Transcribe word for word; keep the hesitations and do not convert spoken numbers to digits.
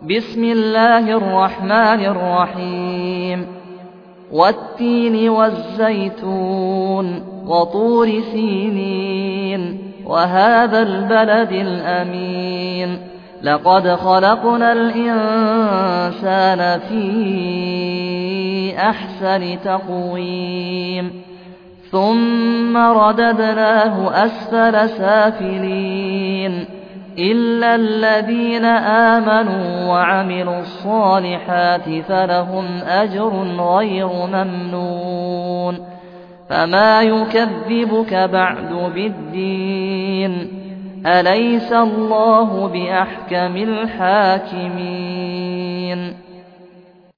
بسم الله الرحمن الرحيم والتين والزيتون وطور سينين وهذا البلد الأمين لقد خلقنا الإنسان في أحسن تقويم ثم رددناه أسفل سافلين إلا الذين آمنوا وعملوا الصالحات فلهم أجر غير ممنون فما يكذبك بعد بالدين أليس الله بأحكم الحاكمين